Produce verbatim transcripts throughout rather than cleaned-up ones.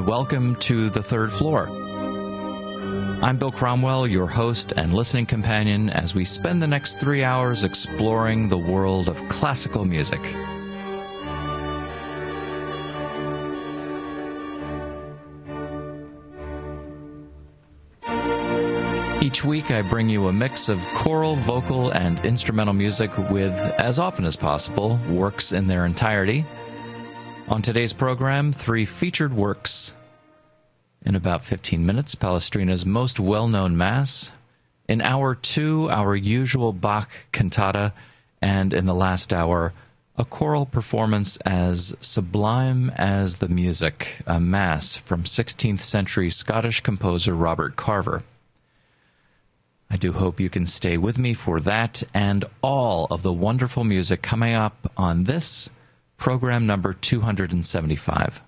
welcome to The Third Floor. I'm Bill Cromwell, your host and listening companion, as we spend the next three hours exploring the world of classical music. Each week I bring you a mix of choral, vocal, and instrumental music with, as often as possible, works in their entirety. On today's program, three featured works. In about fifteen minutes, Palestrina's most well-known Mass. In hour two, our usual Bach cantata. And in the last hour, a choral performance as sublime as the music, a Mass from sixteenth century Scottish composer Robert Carver. I do hope you can stay with me for that and all of the wonderful music coming up on this program number two hundred seventy-five.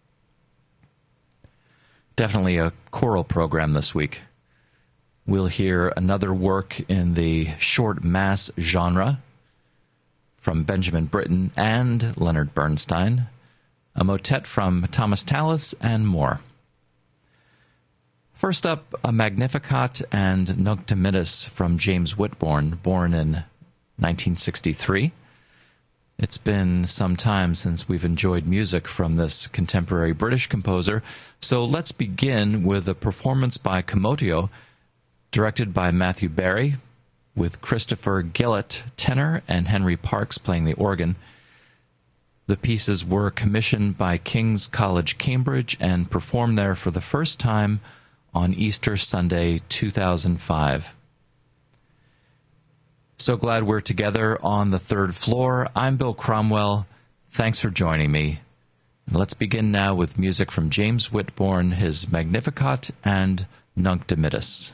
Definitely a choral program this week. We'll hear another work in the short Mass genre from Benjamin Britten and Leonard Bernstein, a motet from Thomas Tallis, and more. First up, a Magnificat and Nunc Dimittis from James Whitbourne, born in nineteen sixty-three. It's been some time since we've enjoyed music from this contemporary British composer, so let's begin with a performance by Comotio, directed by Matthew Barry, with Christopher Gillett, tenor, and Henry Parks playing the organ. The pieces were commissioned by King's College, Cambridge, and performed there for the first time on Easter Sunday, two thousand five. So glad we're together on the third floor. I'm Bill Cromwell. Thanks for joining me. Let's begin now with music from James Whitbourne, his Magnificat and Nunc Dimittis.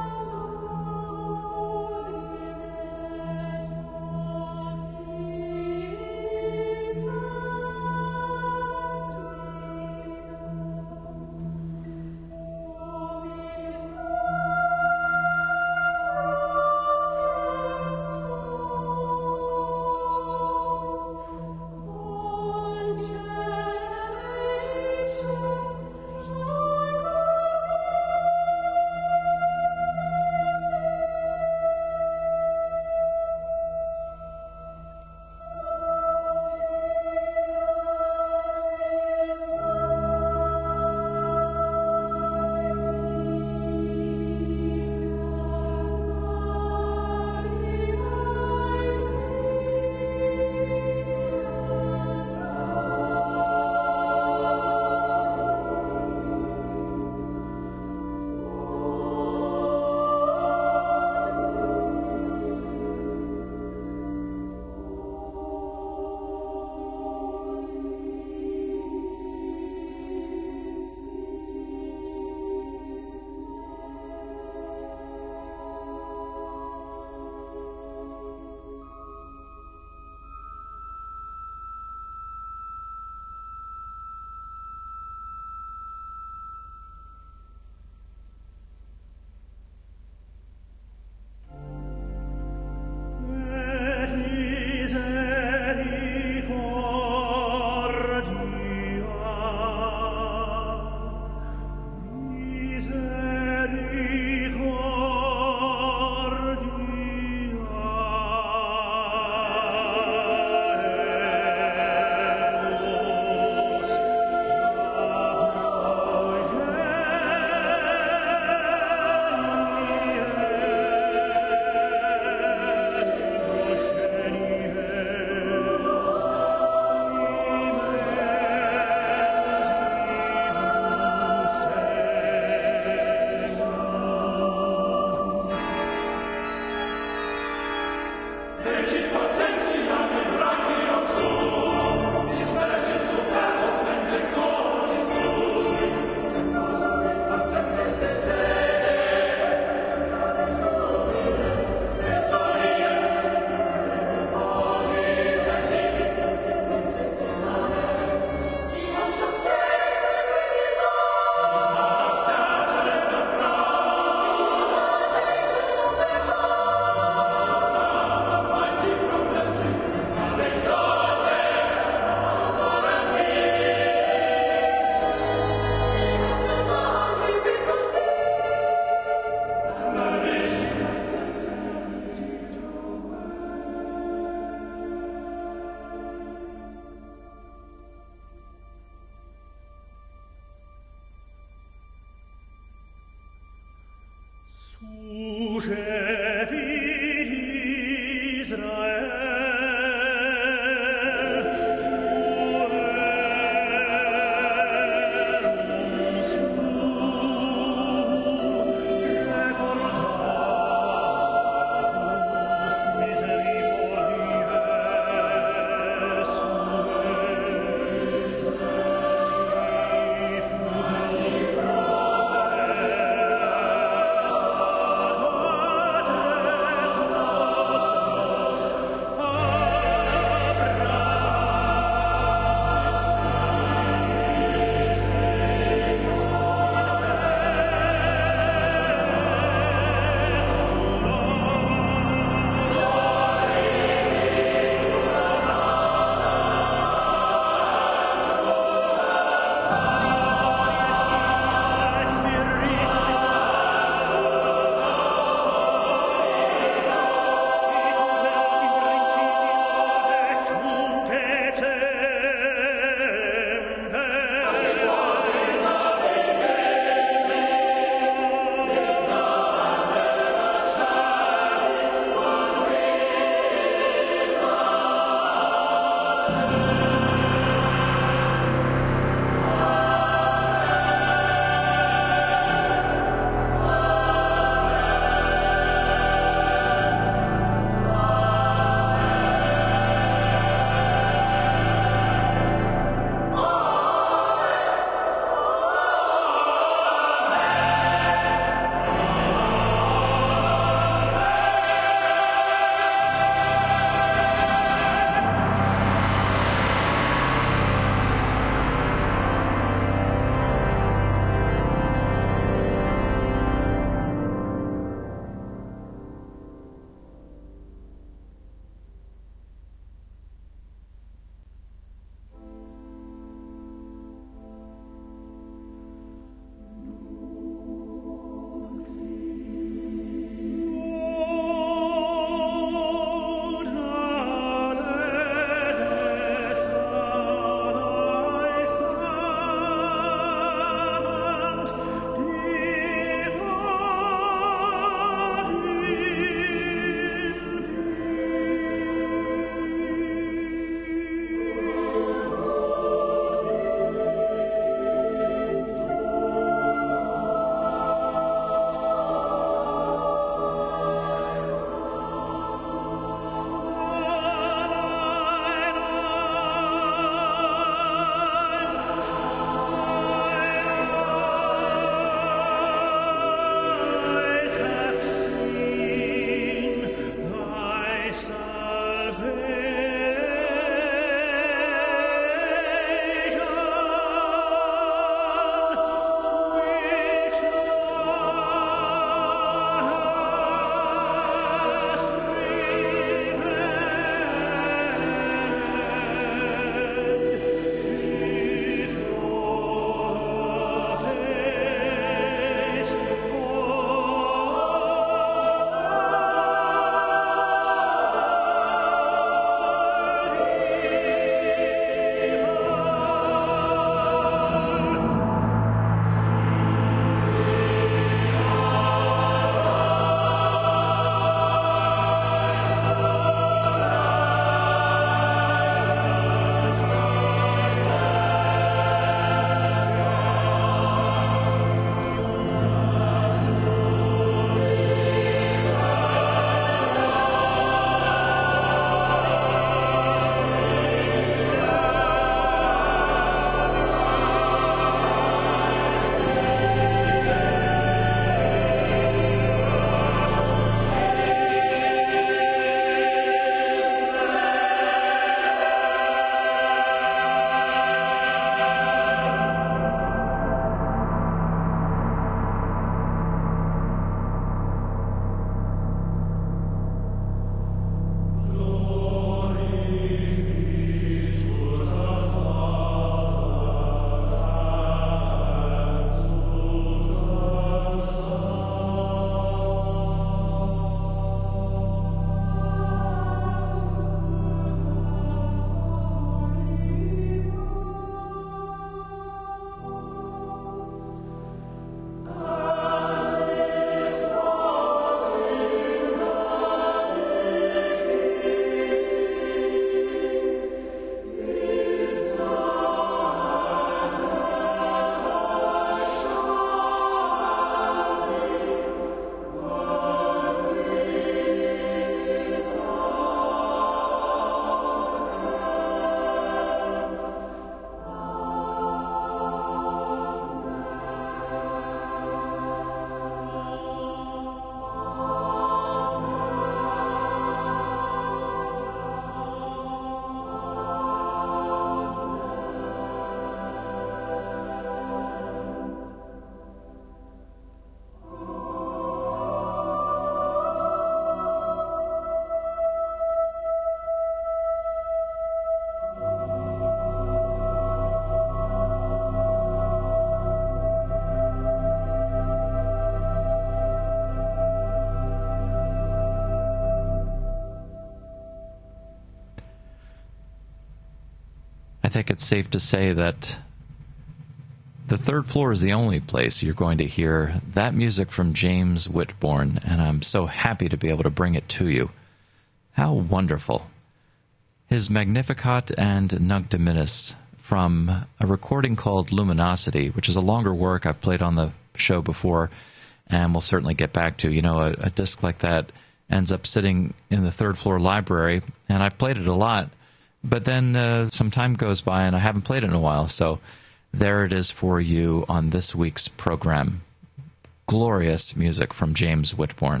think it's safe to say that the third floor is the only place you're going to hear that music from James Whitbourne, and I'm so happy to be able to bring it to you. How wonderful. His Magnificat and Nunc Dimittis from a recording called Luminosity, which is a longer work I've played on the show before, and we'll certainly get back to. You know, a, a disc like that ends up sitting in the third floor library, and I've played it a lot, but then uh, some time goes by and I haven't played it in a while, so there it is for you on this week's program. Glorious music from James Whitbourne.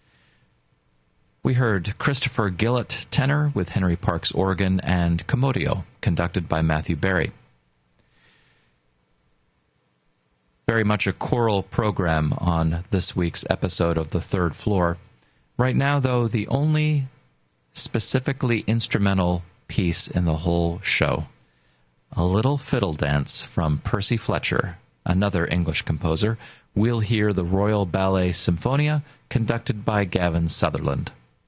We heard Christopher Gillett tenor with Henry Parks organ and Commodio, conducted by Matthew Berry. Very much a choral program on this week's episode of The Third Floor. Right now, though, the only specifically instrumental piece in the whole show. A little fiddle dance from Percy Fletcher, another English composer. We'll hear the Royal Ballet Symphonia, conducted by Gavin Sutherland.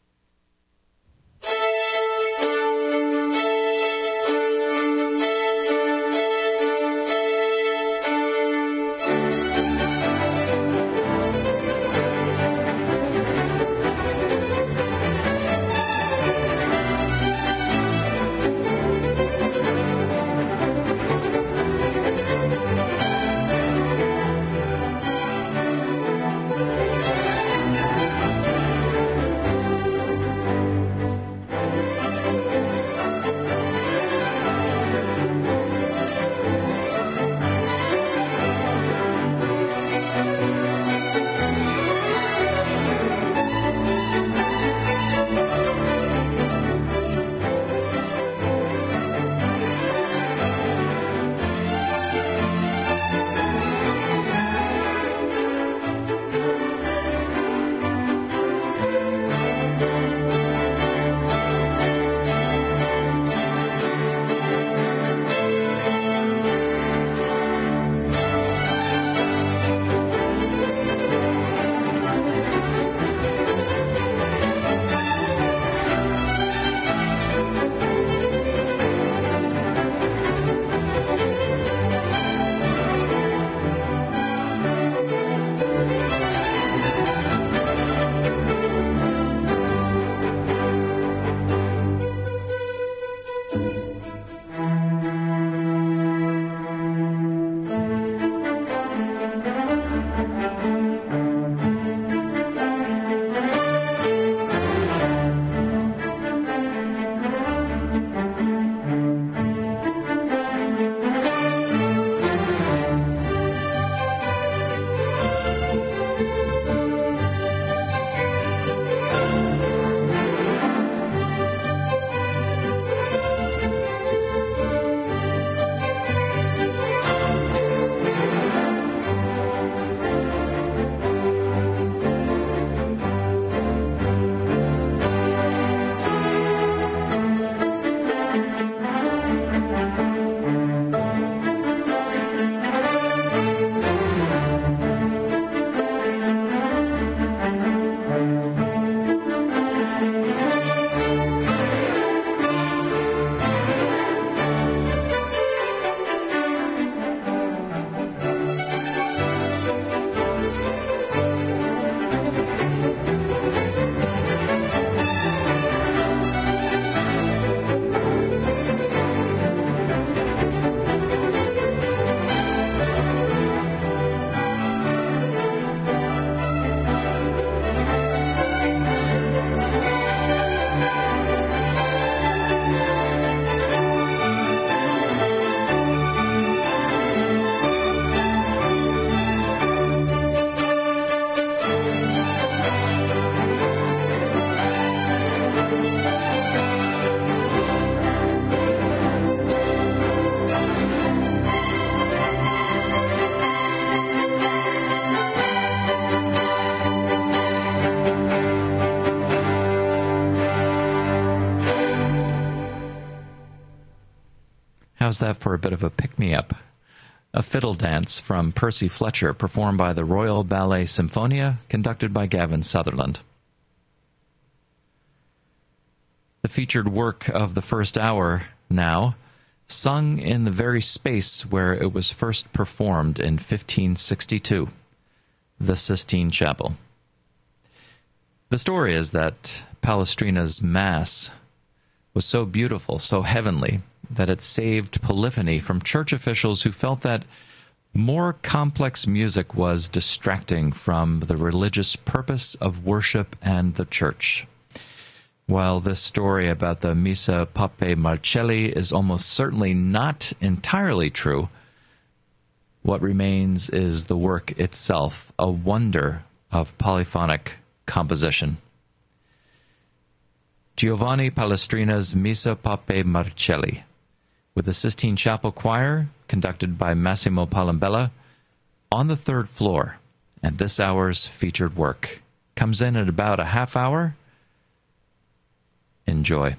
How's that for a bit of a pick-me-up? A fiddle dance from Percy Fletcher, performed by the Royal Ballet Symphonia, conducted by Gavin Sutherland. The featured work of the first hour now, sung in the very space where it was first performed in fifteen sixty-two, the Sistine Chapel. The story is that Palestrina's Mass was so beautiful, so heavenly, that it saved Polyphony from church officials who felt that more complex music was distracting from the religious purpose of worship and the church. While this story about the Missa Papae Marcelli is almost certainly not entirely true, what remains is the work itself, a wonder of polyphonic composition. Giovanni Palestrina's Missa Papae Marcelli, with the Sistine Chapel Choir, conducted by Massimo Palambella, on the third floor, and this hour's featured work. Comes in at about a half hour. Enjoy.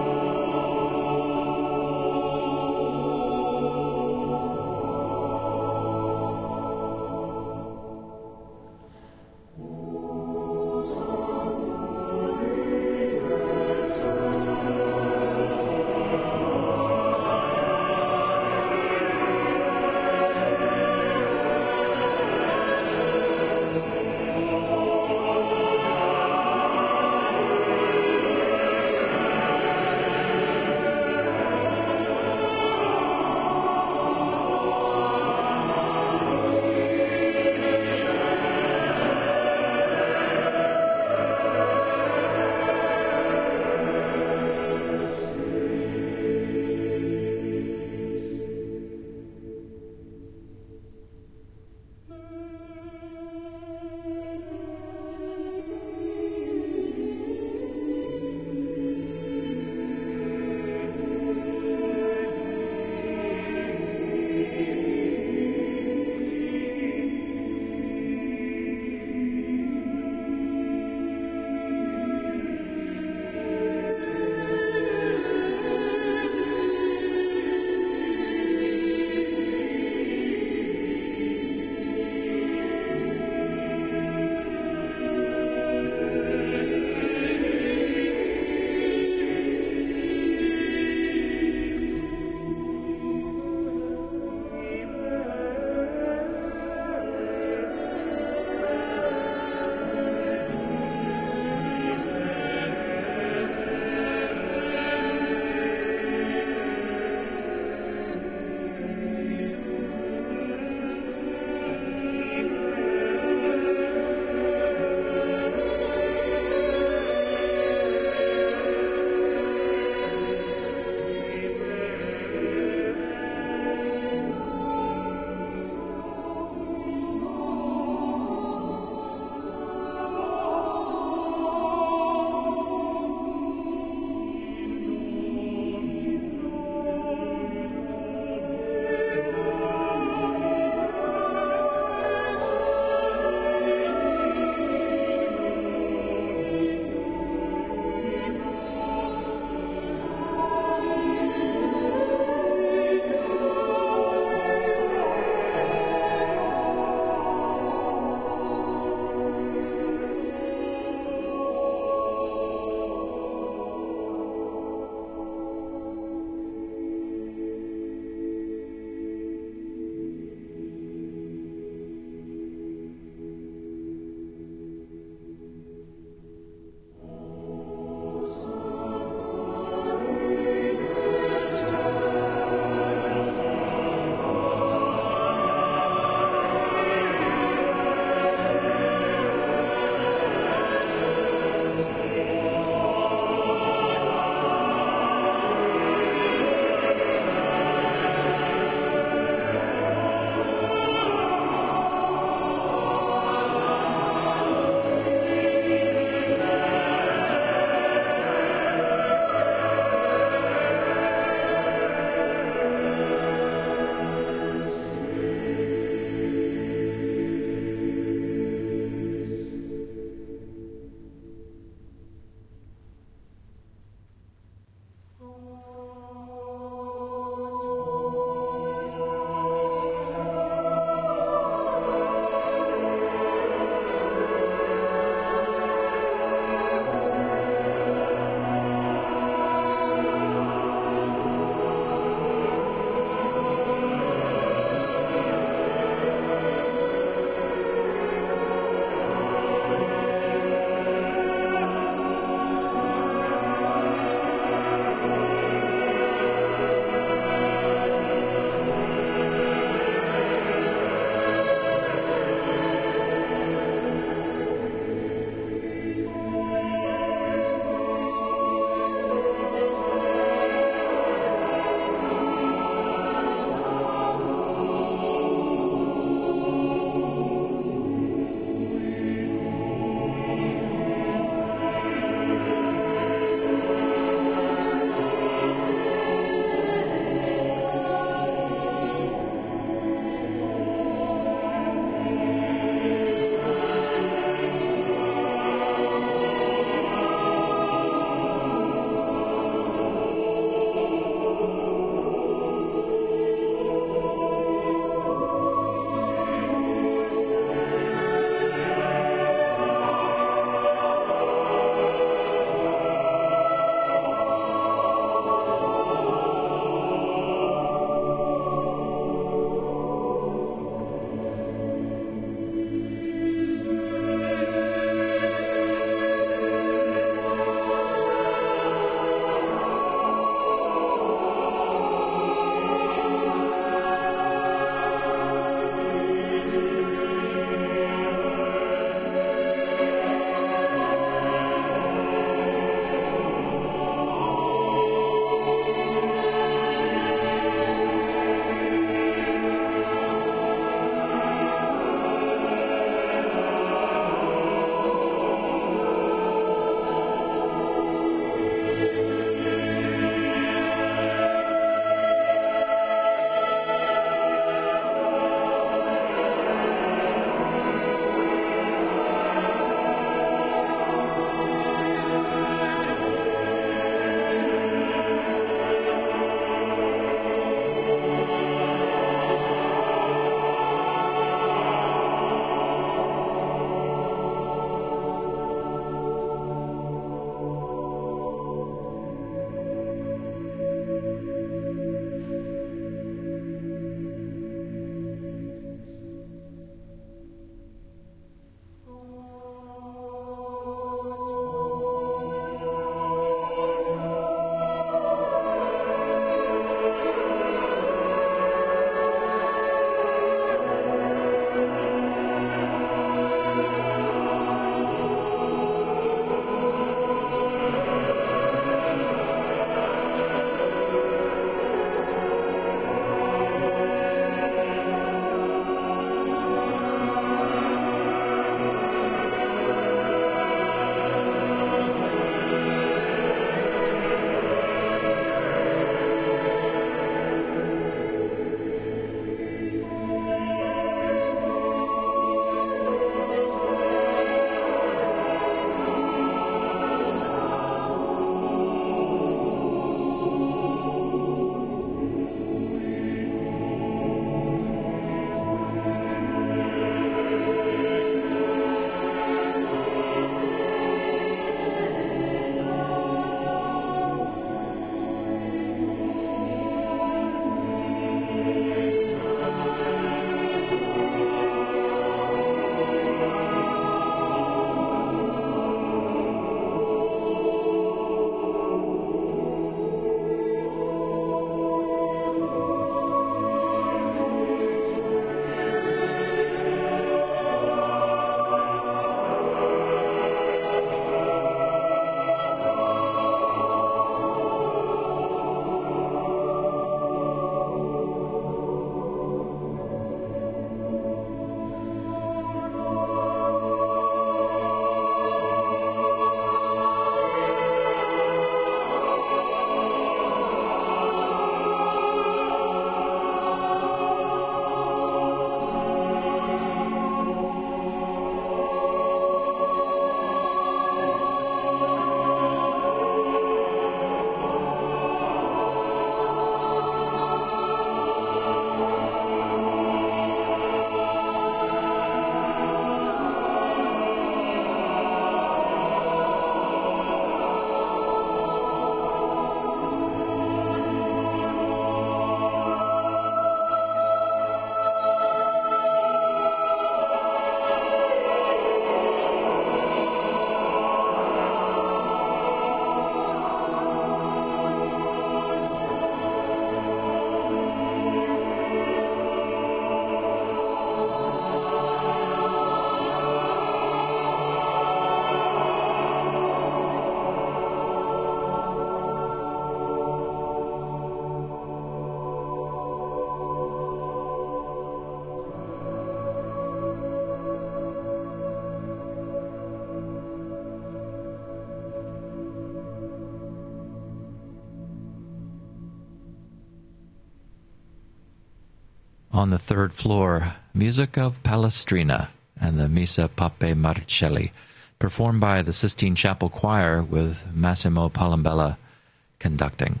On the third floor, music of Palestrina and the Missa Pape Marcelli, performed by the Sistine Chapel Choir with Massimo Palambella conducting.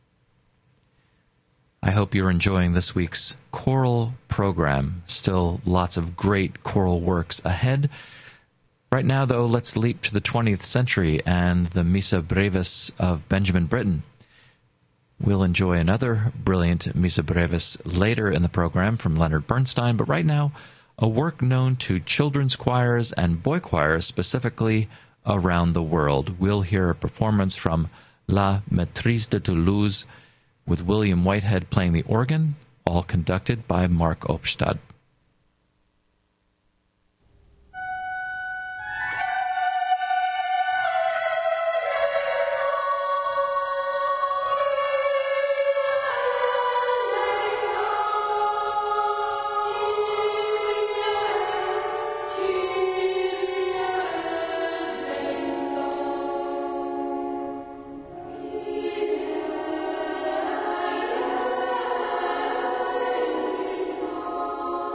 I hope you're enjoying this week's choral program. Still lots of great choral works ahead. Right now, though, let's leap to the twentieth century and the Missa Brevis of Benjamin Britten. We'll enjoy another brilliant Missa Brevis later in the program from Leonard Bernstein, but right now, a work known to children's choirs and boy choirs specifically around the world. We'll hear a performance from La Maîtrise de Toulouse with William Whitehead playing the organ, all conducted by Mark Opstad. Oh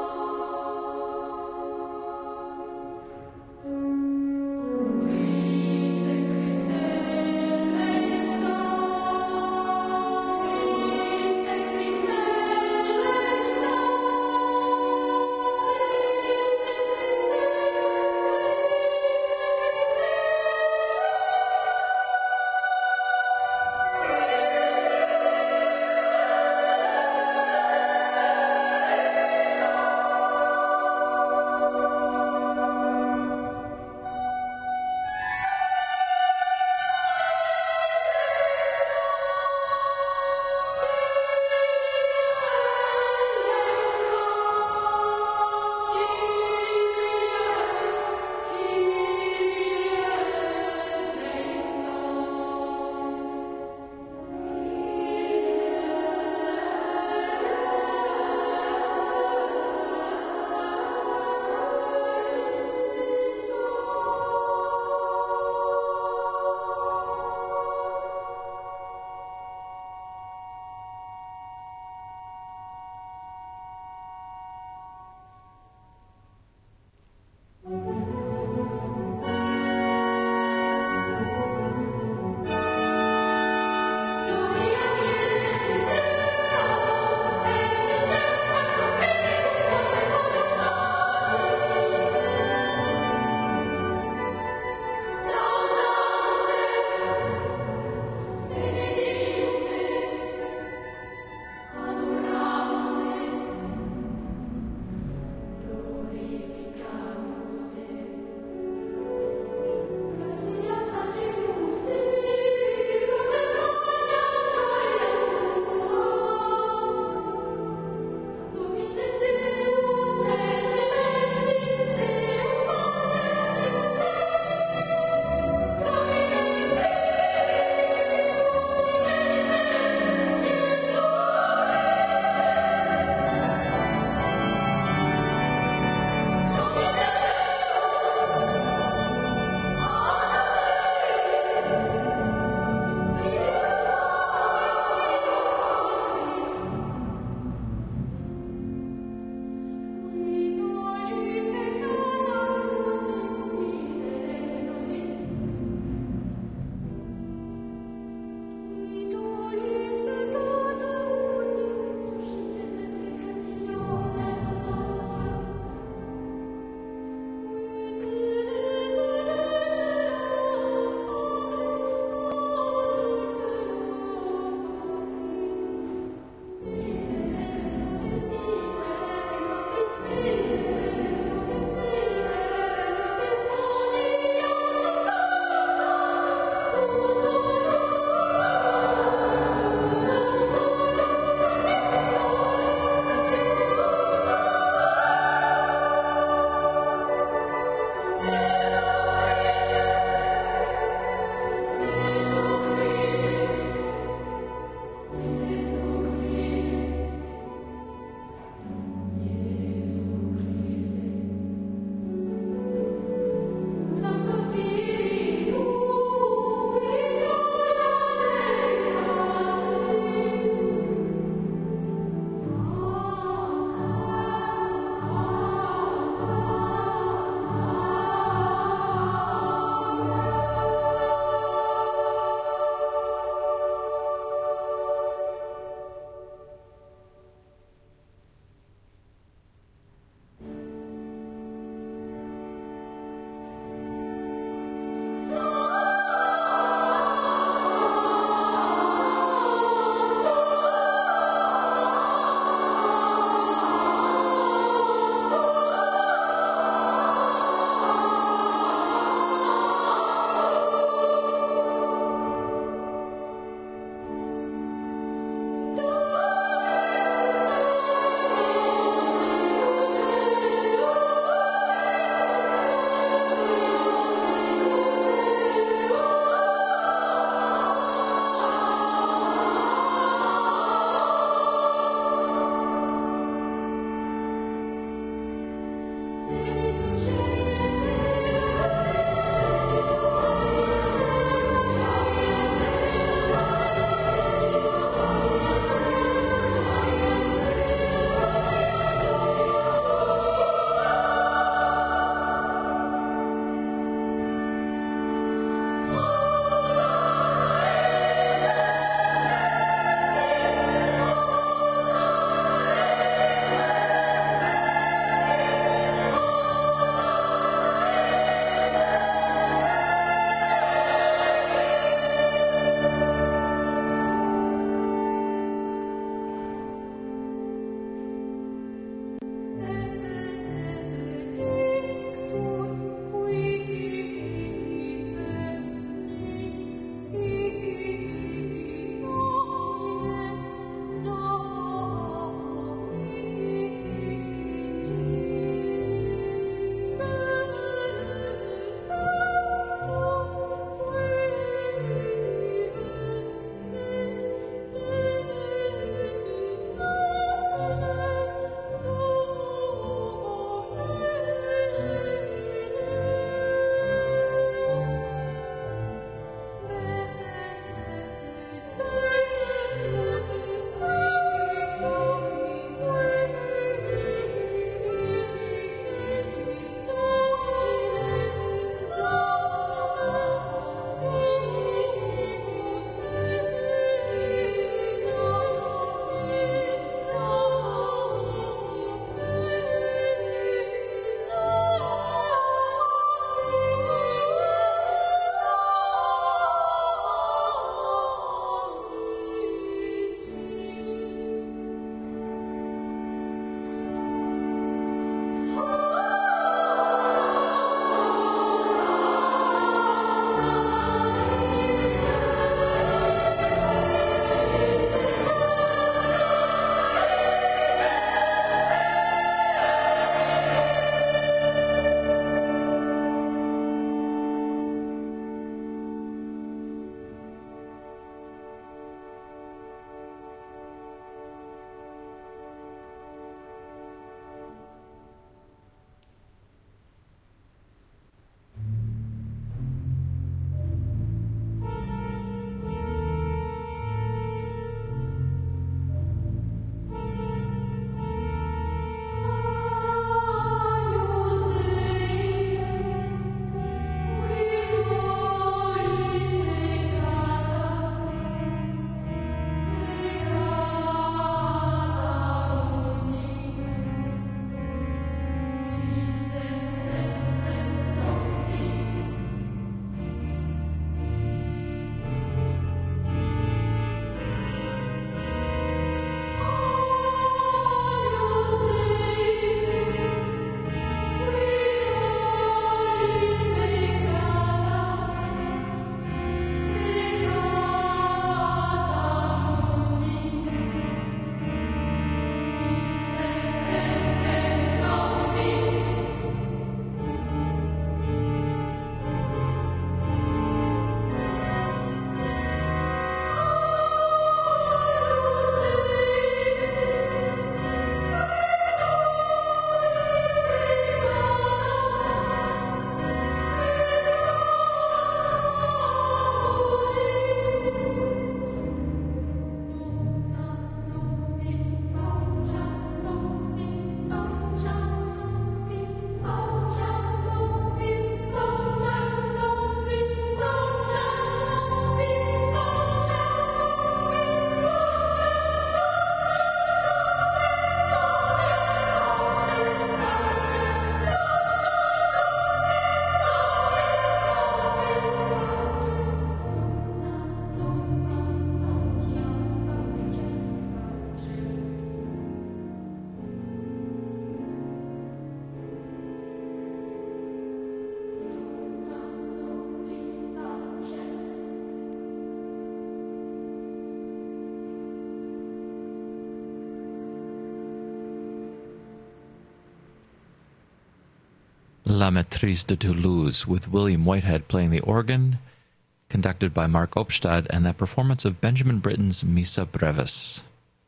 La Maîtrise de Toulouse, with William Whitehead playing the organ, conducted by Mark Opstad, and that performance of Benjamin Britten's Missa Brevis.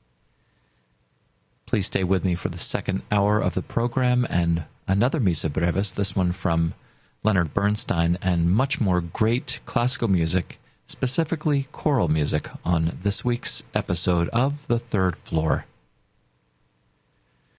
Please stay with me for the second hour of the program and another Missa Brevis, this one from Leonard Bernstein, and much more great classical music, specifically choral music, on this week's episode of The Third Floor.